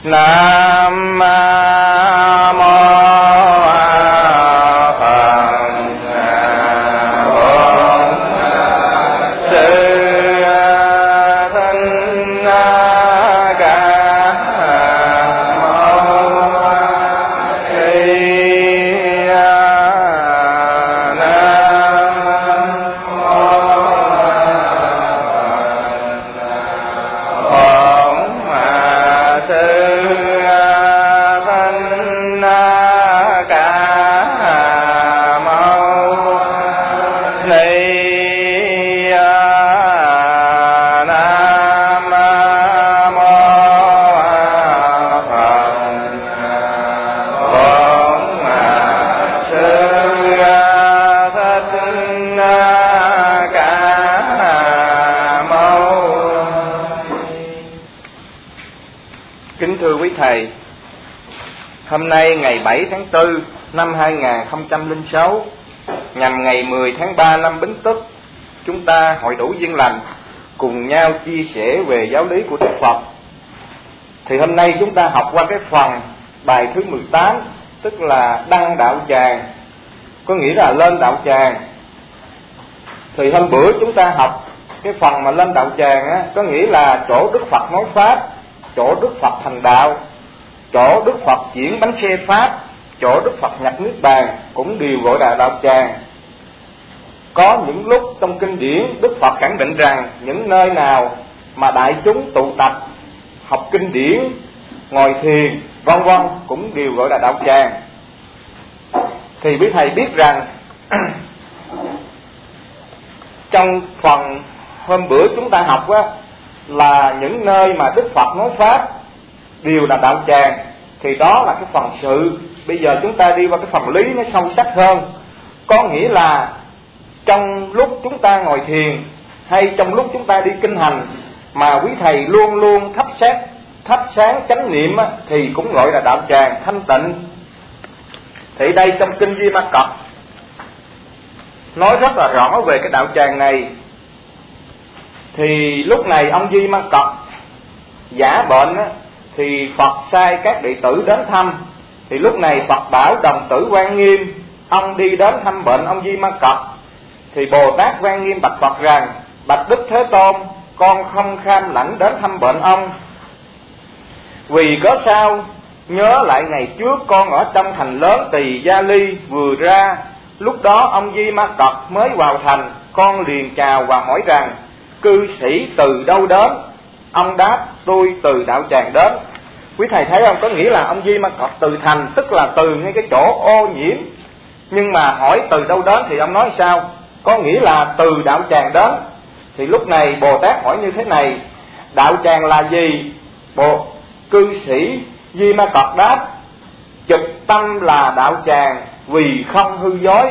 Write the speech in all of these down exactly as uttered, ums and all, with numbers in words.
Nam mô Thầy, hôm nay ngày bảy tháng tư năm hai nghìn không trăm lẻ sáu, nhằm ngày mười tháng ba năm Bính Tuất, chúng ta hội đủ duyên lành cùng nhau chia sẻ về giáo lý của Đức Phật. Thì hôm nay chúng ta học qua cái phần bài thứ mười tám, tức là đăng đạo tràng, có nghĩa là lên đạo tràng. Thì hôm bữa chúng ta học cái phần mà lên đạo tràng á, có nghĩa là chỗ Đức Phật nói pháp, chỗ Đức Phật thành đạo, chỗ Đức Phật chuyển bánh xe pháp, chỗ Đức Phật nhập niết bàn, cũng đều gọi là đạo tràng. Có những lúc trong kinh điển Đức Phật khẳng định rằng những nơi nào mà đại chúng tụ tập học kinh điển, ngồi thiền, vân vân cũng đều gọi là đạo tràng. Thì quý thầy biết rằng trong phần hôm bữa chúng ta học á, là những nơi mà Đức Phật nói pháp đều là đạo tràng, thì đó là cái phần sự. Bây giờ chúng ta đi qua cái phần lý nó sâu sắc hơn, có nghĩa là trong lúc chúng ta ngồi thiền hay trong lúc chúng ta đi kinh hành mà quý thầy luôn luôn thắp sáng thắp sáng chánh niệm á, thì cũng gọi là đạo tràng thanh tịnh. Thì đây trong kinh Di Ma Cật nói rất là rõ về cái đạo tràng này. Thì lúc này ông Di Ma Cật giả bệnh á, thì Phật sai các đệ tử đến thăm. Thì lúc này Phật bảo đồng tử Quan Nghiêm ông đi đến thăm bệnh ông Di Ma Cật. Thì Bồ Tát Quan Nghiêm bạch Phật rằng: bạch Đức Thế Tôn, con không kham lãnh đến thăm bệnh ông. Vì có sao? Nhớ lại ngày trước con ở trong thành lớn Tỳ Gia Ly vừa ra, lúc đó ông Di Ma Cật mới vào thành. Con liền chào và hỏi rằng: cư sĩ từ đâu đến? Ông đáp: tôi từ đạo tràng đến. Quý thầy thấy không? Có nghĩa là ông Di Ma Cật từ thành, tức là từ ngay cái chỗ ô nhiễm. Nhưng mà hỏi từ đâu đến thì ông nói sao? Có nghĩa là từ đạo tràng đến. Thì lúc này Bồ Tát hỏi như thế này: đạo tràng là gì? Bộ cư sĩ Di Ma Cật đáp: trực tâm là đạo tràng, vì không hư dối.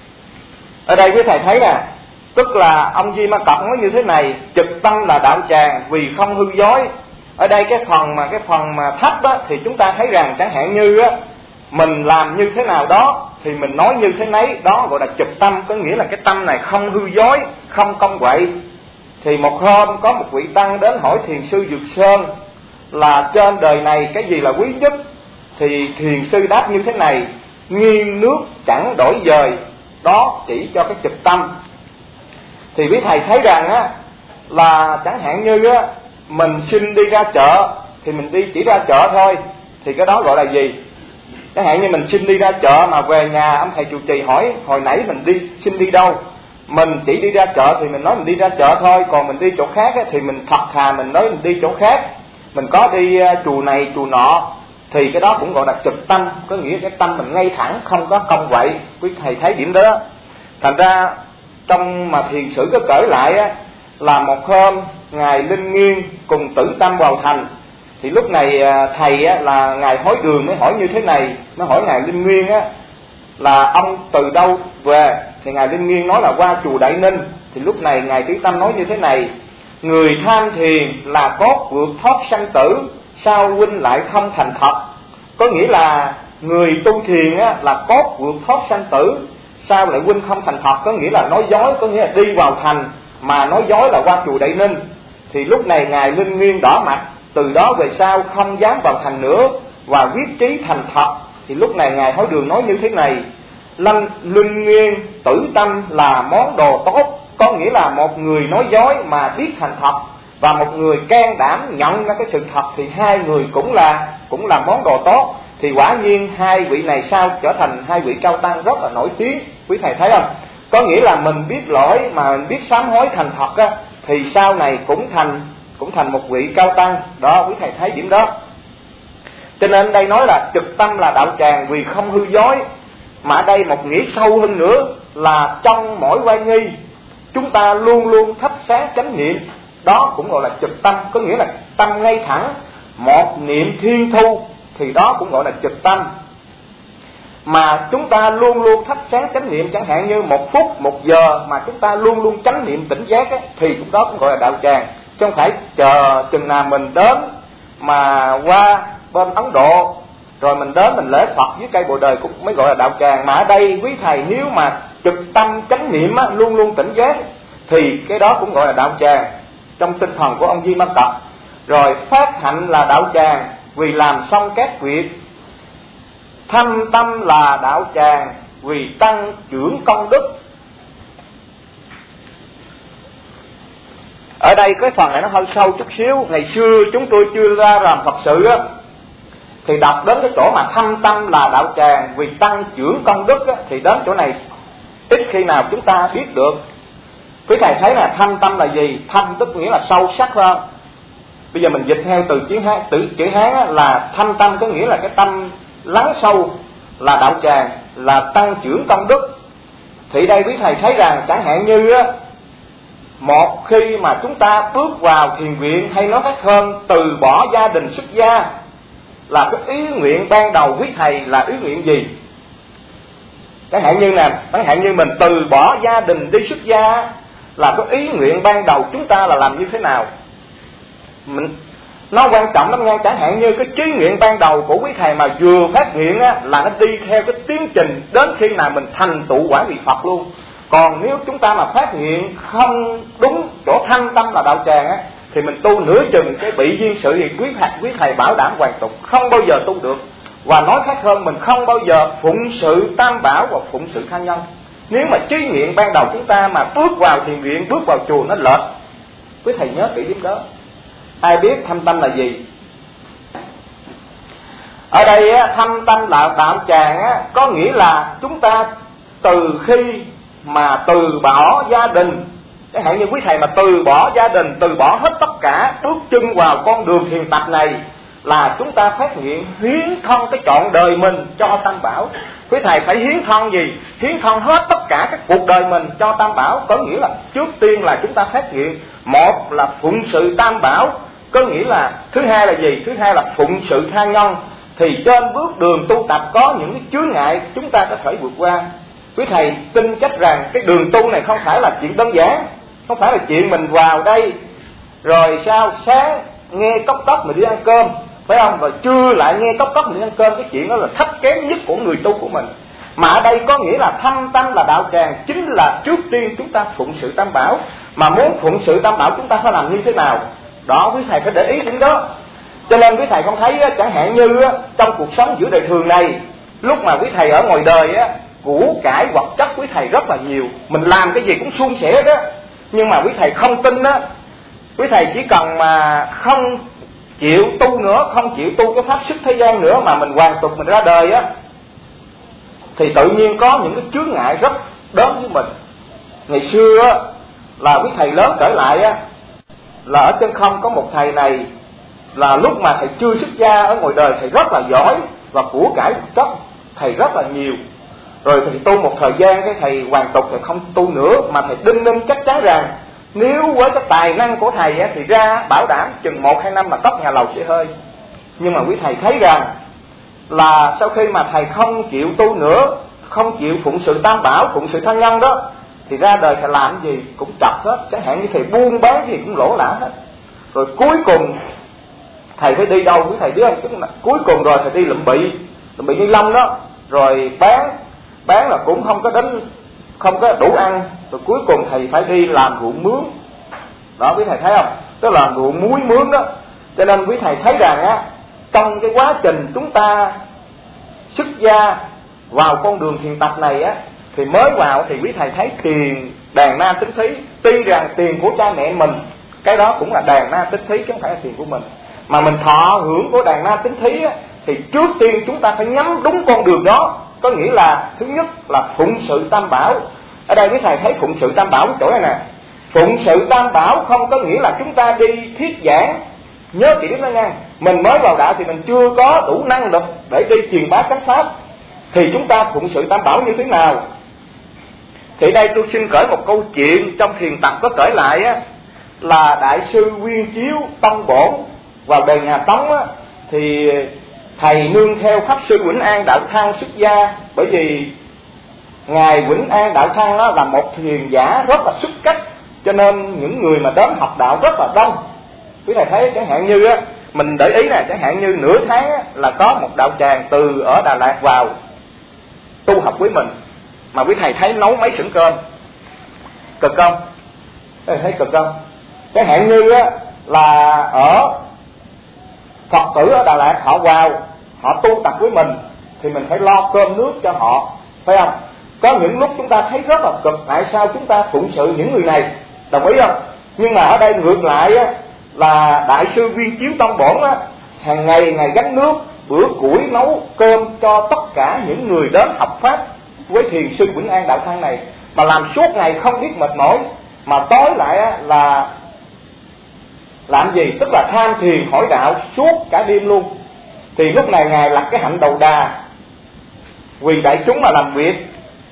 Ở đây quý thầy thấy nè, tức là ông Di Ma Cật nói như thế này: trực tâm là đạo tràng, vì không hư dối. Ở đây cái phần mà cái phần mà thấp á, thì chúng ta thấy rằng chẳng hạn như á, mình làm như thế nào đó thì mình nói như thế nấy, đó gọi là trực tâm, có nghĩa là cái tâm này không hư dối, không công quậy. Thì một hôm có một vị tăng đến hỏi thiền sư Dược Sơn là trên đời này cái gì là quý nhất. Thì thiền sư đáp như thế này: nghiêng nước chẳng đổi dời, đó chỉ cho cái trực tâm. Thì quý thầy thấy rằng á, là chẳng hạn như á, mình xin đi ra chợ thì mình đi chỉ ra chợ thôi, thì cái đó gọi là gì? Chẳng hạn như mình xin đi ra chợ mà về nhà ông thầy trụ trì hỏi hồi nãy mình đi xin đi đâu, mình chỉ đi ra chợ thì mình nói mình đi ra chợ thôi. Còn mình đi chỗ khác á, thì mình thật thà mình nói mình đi chỗ khác, mình có đi chùa này chùa nọ, thì cái đó cũng gọi là trực tâm, có nghĩa cái tâm mình ngay thẳng, không có công quậy. Quý thầy thấy điểm đó. Thành ra trong mà thiền sử có kể lại á, là một hôm ngài Linh Nghiên cùng Tử Tâm vào thành. Thì lúc này thầy á, là ngài Hối Đường mới hỏi như thế này, mới hỏi ngài Linh Nguyên á, là ông từ đâu về? Thì ngài Linh Nghiên nói là qua chùa Đại Ninh. Thì lúc này ngài Tử Tâm nói như thế này: người tham thiền là cốt vượt thoát sanh tử, sao huynh lại không thành thật? Có nghĩa là người tu thiền á, là cốt vượt thoát sanh tử, sao lại huynh không thành thật? Có nghĩa là nói dối, có nghĩa là đi vào thành mà nói dối là qua chùa Đại Ninh. Thì lúc này ngài Linh Nguyên đỏ mặt, từ đó về sau không dám vào thành nữa và quyết chí thành thật. Thì lúc này Ngài Hỏi Đường nói như thế này: Lanh luân nguyên tử tâm là món đồ tốt, có nghĩa là một người nói dối mà biết thành thật và một người can đảm nhận ra cái sự thật, thì hai người cũng là cũng là món đồ tốt. Thì quả nhiên hai vị này sau trở thành hai vị cao tăng rất là nổi tiếng. Quý thầy thấy không? Có nghĩa là mình biết lỗi mà mình biết sám hối thành thật á, thì sau này cũng thành cũng thành một vị cao tăng. Đó, quý thầy thấy điểm đó. Cho nên đây nói là trực tâm là đạo tràng vì không hư dối. Mà ở đây một nghĩa sâu hơn nữa là trong mỗi oai nghi chúng ta luôn luôn thắp sáng chánh niệm. Đó cũng gọi là trực tâm, có nghĩa là tâm ngay thẳng, một niệm thiên thu, thì đó cũng gọi là trực tâm. Mà chúng ta luôn luôn thắp sáng chánh niệm, chẳng hạn như một phút, một giờ mà chúng ta luôn luôn chánh niệm tỉnh giác ấy, thì cũng đó cũng gọi là đạo tràng. Chứ không phải chờ chừng nào mình đến mà qua bên Ấn Độ rồi mình đến mình lễ Phật dưới cây bồ đề cũng mới gọi là đạo tràng. Mà ở đây quý thầy nếu mà trực tâm chánh niệm á, luôn luôn tỉnh giác thì cái đó cũng gọi là đạo tràng trong tinh thần của ông Di Ma Cật. Rồi phát hạnh là đạo tràng vì làm xong các việc. Thâm tâm là đạo tràng vì tăng trưởng công đức. Ở đây cái phần này nó hơi sâu chút xíu. Ngày xưa chúng tôi chưa ra làm Phật sự á, thì đọc đến cái chỗ mà thâm tâm là đạo tràng vì tăng trưởng công đức á, thì đến chỗ này ít khi nào chúng ta biết được. Quý thầy thấy là thâm tâm là gì? Thâm tức nghĩa là sâu sắc hơn. Bây giờ mình dịch theo từ chữ Hán, từ chữ Hán á, là thâm tâm có nghĩa là cái tâm lắng sâu, là đạo tràng, là tăng trưởng công đức. Thì đây quý thầy thấy rằng chẳng hạn như á, một khi mà chúng ta bước vào thiền viện, hay nói khác hơn từ bỏ gia đình xuất gia, là cái ý nguyện ban đầu quý thầy là ý nguyện gì? Chẳng hạn như nè, chẳng hạn như mình từ bỏ gia đình đi xuất gia, là cái ý nguyện ban đầu chúng ta là làm như thế nào? Mình nó quan trọng lắm nha. Chẳng hạn như cái chí nguyện ban đầu của quý thầy mà vừa phát nguyện á, là nó đi theo cái tiến trình đến khi nào mình thành tựu quả vị Phật luôn. Còn nếu chúng ta mà phát nguyện không đúng chỗ thâm tâm là đạo tràng á, thì mình tu nửa chừng cái bị duyên sự thì quý thầy, quý thầy bảo đảm hoàn tục không bao giờ tu được. Và nói khác hơn, mình không bao giờ phụng sự tam bảo và phụng sự tha nhân. Nếu mà chí nguyện ban đầu chúng ta mà bước vào thiền viện, bước vào chùa nó lệch. Quý thầy nhớ kỹ điểm đó. Ai biết thâm tâm là gì? Ở đây á, thâm tâm là đạo tràng á, có nghĩa là chúng ta từ khi mà từ bỏ gia đình, chẳng hạn như quý thầy mà từ bỏ gia đình, từ bỏ hết tất cả, bước chân vào con đường thiền tập này, là chúng ta phát nguyện hiến thân cái trọn đời mình cho tam bảo. Quý thầy phải hiến thân gì? Hiến thân hết tất cả các cuộc đời mình cho tam bảo. Có nghĩa là trước tiên là chúng ta phát nguyện, một là phụng sự tam bảo, có nghĩa là thứ hai là gì? Thứ hai là phụng sự tha nhân. Thì trên bước đường tu tập có những cái chướng ngại chúng ta có thể vượt qua. Quý thầy tin chắc rằng cái đường tu này không phải là chuyện đơn giản, không phải là chuyện mình vào đây rồi sao sáng nghe cốc cốc mình đi ăn cơm, phải không? Rồi trưa lại nghe cốc cốc mình đi ăn cơm. Cái chuyện đó là thấp kém nhất của người tu của mình. Mà ở đây có nghĩa là thâm tâm là đạo tràng, chính là trước tiên chúng ta phụng sự tam bảo. Mà muốn phụng sự tam bảo chúng ta phải làm như thế nào? Đó, quý thầy phải để ý đến đó. Cho nên quý thầy không thấy chẳng hạn như trong cuộc sống giữa đời thường này, lúc mà quý thầy ở ngoài đời á, củ cải vật chất quý thầy rất là nhiều, mình làm cái gì cũng suôn sẻ đó. Nhưng mà quý thầy không tin á, quý thầy chỉ cần mà không chịu tu nữa, không chịu tu cái pháp sức thế gian nữa, mà mình hoàn tục mình ra đời á, thì tự nhiên có những cái chướng ngại rất đến với mình. Ngày xưa á, là quý thầy lớn trở lại á, là ở trên không có một thầy này, là lúc mà thầy chưa xuất gia ở ngoài đời thầy rất là giỏi và của cải vật chất thầy rất là nhiều. Rồi thầy tu một thời gian cái thầy hoàn tục, thầy không tu nữa, mà thầy đinh ninh chắc chắn rằng nếu với cái tài năng của thầy á, thì ra bảo đảm chừng một hai năm là tóc nhà lầu sẽ hơi. Nhưng mà quý thầy thấy rằng là sau khi mà thầy không chịu tu nữa, không chịu phụng sự tam bảo, phụng sự thân nhân đó, thì ra đời thầy làm gì cũng chặt hết. Chẳng hạn như thầy buôn bán gì cũng lỗ lã hết. Rồi cuối cùng thầy phải đi đâu quý thầy biết không? Cuối cùng rồi thầy đi lụm bị lụm bị ni lông đó, rồi bán bán là cũng không có đến, không có đủ ăn. Rồi cuối cùng thầy phải đi làm ruộng mướn đó, quý thầy thấy không? Tức là ruộng muối mướn đó. Cho nên quý thầy thấy rằng á, trong cái quá trình chúng ta xuất gia vào con đường thiền tập này á, thì mới vào thì quý thầy thấy tiền đàn na tín thí, tuy rằng tiền của cha mẹ mình, cái đó cũng là đàn na tín thí chứ không phải là tiền của mình, mà mình thọ hưởng của đàn na tín thí á, thì trước tiên chúng ta phải nhắm đúng con đường đó. Có nghĩa là thứ nhất là phụng sự tam bảo. Ở đây quý thầy thấy phụng sự tam bảo cái chỗ này nè. Phụng sự tam bảo không có nghĩa là chúng ta đi thuyết giảng. Nhớ kỹ điểm đó nha. Mình mới vào đạo thì mình chưa có đủ năng lực để đi truyền bá chánh pháp, thì chúng ta phụng sự tam bảo như thế nào? Thì đây tôi xin kể một câu chuyện trong thiền tập có kể lại á, là đại sư Nguyên Chiếu Tông Bổn vào đời nhà Tống á, thì thầy nương theo pháp sư Vĩnh An Đạo Thăng xuất gia. Bởi vì ngài Vĩnh An Đạo Thăng á, là một thiền giả rất là xuất cách, cho nên những người mà đến học đạo rất là đông. Quý thầy thấy chẳng hạn như á, mình để ý nè, chẳng hạn như nửa tháng á, là có một đạo tràng từ ở Đà Lạt vào tu học với mình, mà quý thầy thấy nấu mấy sửng cơm, cực không? Quý thầy thấy cực không? Chẳng hạn như á, là ở Phật tử ở Đà Lạt họ vào, họ tu tập với mình, thì mình phải lo cơm nước cho họ, phải không? Có những lúc chúng ta thấy rất là cực, tại sao chúng ta phụng sự những người này, đồng ý không? Nhưng mà ở đây ngược lại á, là đại sư Viên Chiếu Tông Bổn á, hàng ngày ngày gánh nước, bữa củi nấu cơm cho tất cả những người đến học pháp với thiền sư Vĩnh An Đạo Thăng này, mà làm suốt ngày không biết mệt mỏi, mà tối lại á, là làm gì? Tức là tham thiền hỏi đạo suốt cả đêm luôn. Thì lúc này ngài lập cái hạnh đầu đà vì đại chúng mà làm việc.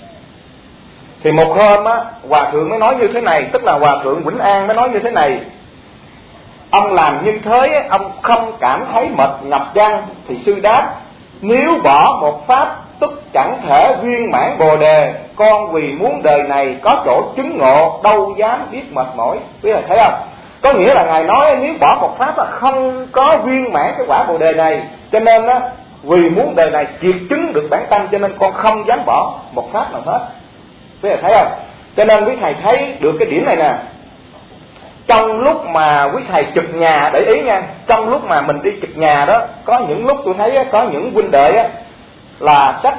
Thì một hôm á, hòa thượng mới nói như thế này, tức là hòa thượng Vĩnh An mới nói như thế này: ông làm như thế, ông không cảm thấy mệt nhọc chăng? Thì sư đáp: nếu bỏ một pháp tức chẳng thể viên mãn bồ đề, con vì muốn đời này có chỗ chứng ngộ, đâu dám biết mệt mỏi. Quý vị thấy không? Có nghĩa là ngài nói nếu bỏ một pháp là không có viên mãn cái quả bồ đề này, cho nên á, vì muốn đời này triệt chứng được bản tâm, cho nên con không dám bỏ một pháp nào hết. Quý thầy thấy không? Cho nên quý thầy thấy được cái điểm này nè. Trong lúc mà quý thầy trực nhà, để ý nha, trong lúc mà mình đi trực nhà đó, có những lúc tôi thấy có những huynh đệ á, là xách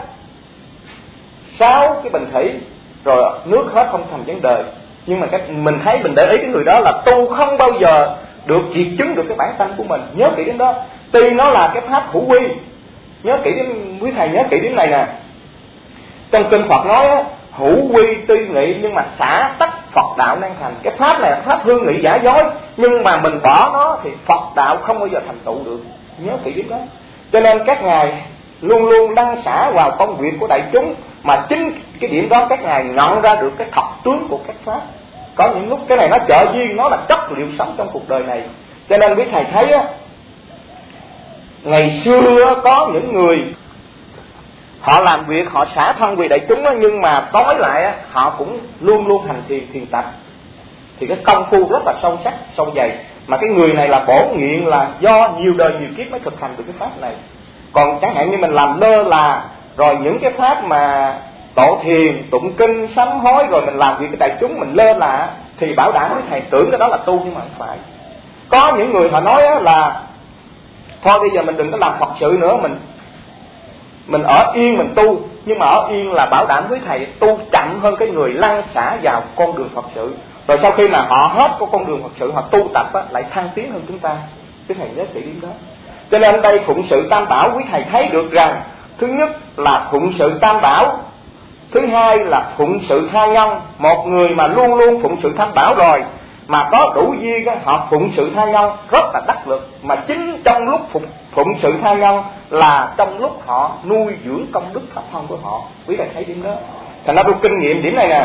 sáu cái bình thủy rồi nước hết không thành vấn đề. Nhưng mà cái mình thấy, mình để ý cái người đó là tu không bao giờ được triệt chứng được cái bản tâm của mình. Nhớ kỹ đến đó. Tuy nó là cái pháp hữu quy, nhớ kỹ đến, quý thầy nhớ kỹ đến này nè. Trong kinh Phật nói á, hữu quy tuy nghị nhưng mà xả tắc Phật đạo năng thành. Cái pháp này là pháp hư nghị giả dối, nhưng mà mình bỏ nó thì Phật đạo không bao giờ thành tựu được. Nhớ kỹ đến đó. Cho nên các ngài luôn luôn đăng xả vào công việc của đại chúng, mà chính cái điểm đó các ngài nhận ra được cái thật tướng của các pháp. Có những lúc cái này nó trợ duyên, nó là chất liệu sống trong cuộc đời này. Cho nên quý thầy thấy á, ngày xưa có những người họ làm việc, họ xả thân vì đại chúng á, nhưng mà tối lại á, họ cũng luôn luôn hành thiền thiền tập. Thì cái công phu rất là sâu sắc, sâu dày. Mà cái người này là bổ nghiện, là do nhiều đời nhiều kiếp mới thực hành được cái pháp này. Còn chẳng hạn như mình làm lơ là, rồi những cái pháp mà tổ thiền, tụng kinh, sám hối, rồi mình làm việc cái đại chúng mình lơ là, thì bảo đảm với thầy tưởng cái đó là tu, nhưng mà không phải. Có những người họ nói là thôi bây giờ mình đừng có làm Phật sự nữa, mình mình ở yên mình tu. Nhưng mà ở yên là bảo đảm với thầy tu chậm hơn cái người lăn xả vào con đường Phật sự. Rồi sau khi mà họ hết của con đường Phật sự, họ tu tập á, lại thăng tiến hơn chúng ta. Cái thầy nhớ kỹ điểm đó. Cho nên đây phụng sự tam bảo, quý thầy thấy được rằng thứ nhất là phụng sự tam bảo, thứ hai là phụng sự tha nhân. Một người mà luôn luôn phụng sự tam bảo rồi, mà có đủ duyên á, họ phụng sự tha nhân rất là đắc lực. Mà chính trong lúc phụng, phụng sự tha nhân là trong lúc họ nuôi dưỡng công đức pháp thân của họ. Quý thầy thấy điểm đó. Thành ra tôi kinh nghiệm điểm này nè.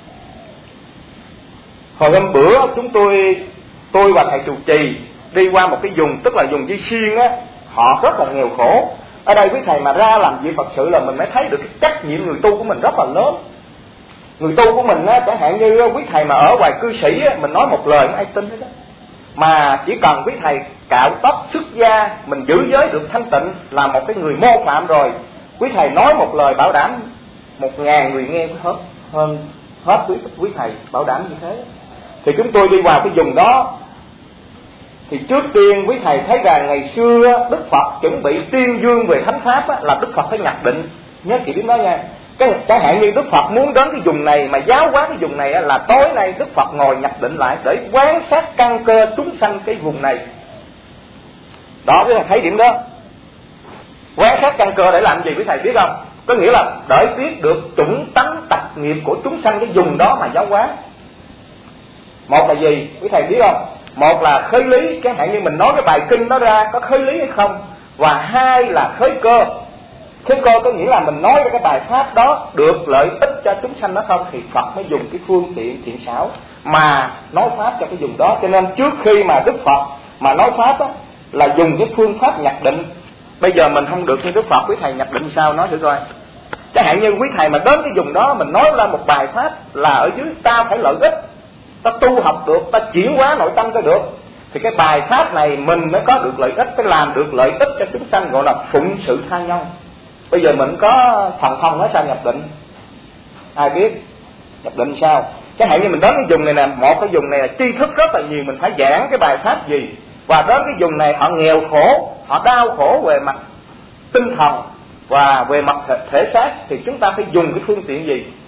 Hồi hôm bữa chúng tôi tôi và thầy trụ trì đi qua một cái vùng, tức là vùng Di Xuyên á, họ rất là nghèo khổ. Ở đây quý thầy mà ra làm việc Phật sự là mình mới thấy được cái trách nhiệm người tu của mình rất là lớn. Người tu của mình á, chẳng hạn như quý thầy mà ở ngoài cư sĩ á, mình nói một lời không ai tin hết đó. Mà chỉ cần quý thầy cạo tóc xuất gia, mình giữ giới được thanh tịnh, là một cái người mô phạm rồi. Quý thầy nói một lời bảo đảm một ngàn người nghe hết hơn hết quý, quý thầy bảo đảm như thế. Thì chúng tôi đi vào cái vùng đó, Thì trước tiên quý thầy thấy rằng ngày xưa Đức Phật chuẩn bị tuyên dương về thánh pháp á, là Đức Phật phải nhập định. Nhớ kỹ điểm đó nha. Cái chẳng hạn như Đức Phật muốn đến cái vùng này mà giáo hóa cái vùng này á, là tối nay Đức Phật ngồi nhập định lại để quan sát căn cơ chúng sanh cái vùng này. Đó, quý thầy thấy điểm đó. Quan sát căn cơ để làm gì quý thầy biết không? Có nghĩa là để biết được chủng tánh tật nghiệp của chúng sanh cái vùng đó mà giáo hóa. Một là gì quý thầy biết không? Một là khơi lý, chẳng hạn như mình nói cái bài kinh đó ra có khơi lý hay không. Và hai là khơi cơ. Khơi cơ có nghĩa là mình nói cái bài pháp đó được lợi ích cho chúng sanh đó không, thì Phật mới dùng cái phương tiện thiện xảo mà nói pháp cho cái vùng đó. Cho nên trước khi mà Đức Phật mà nói pháp á, là dùng cái phương pháp nhập định. Bây giờ mình không được như Đức Phật, quý thầy nhập định sao nói thử coi. Chẳng hạn như quý thầy mà đến cái vùng đó mình nói ra một bài pháp là ở dưới ta phải lợi ích, ta tu học được, ta chuyển hóa nội tâm cho được, thì cái bài pháp này mình mới có được lợi ích, phải làm được lợi ích cho chúng sanh, gọi là phụng sự tha nhân. Bây giờ mình có thần thông nói sao nhập định, ai biết nhập định sao? Chẳng hạn như mình đến cái vùng này nè, một cái vùng này là tri thức rất là nhiều, mình phải giảng cái bài pháp gì, và đến cái vùng này họ nghèo khổ, họ đau khổ về mặt tinh thần và về mặt thể, thể xác, thì chúng ta phải dùng cái phương tiện gì?